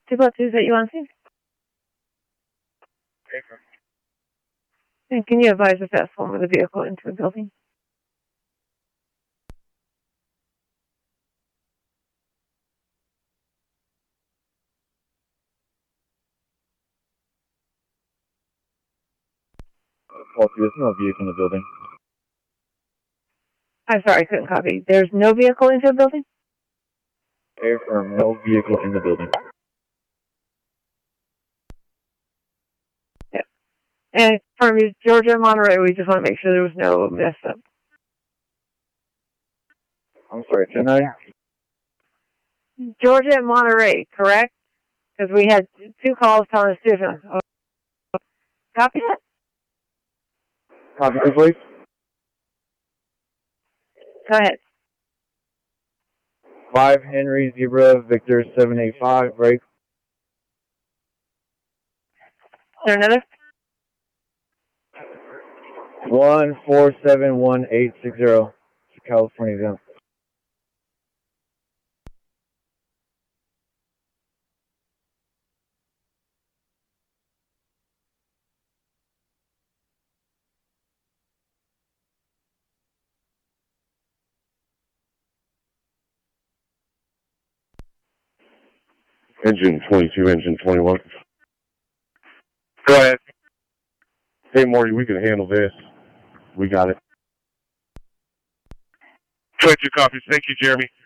2+2 that you want to see? And can you advise the fast form of the vehicle into the building? There's no vehicle in the building. I'm sorry, I couldn't copy. There's no vehicle into the building? Affirm, no vehicle in the building. Yeah. And from Georgia and Monterey, we just want to make sure there was no mess up. I'm sorry, tonight? Georgia and Monterey, correct? Because we had 2 calls telling us different. Copy that? Copy, please. Go ahead. 5 Henry Zebra Victor 785 break. Is there another? 1471860. California Jump. Engine 22, engine 21. Go ahead. Hey, Morty, we can handle this. We got it. 22 copies. Thank you, Jeremy.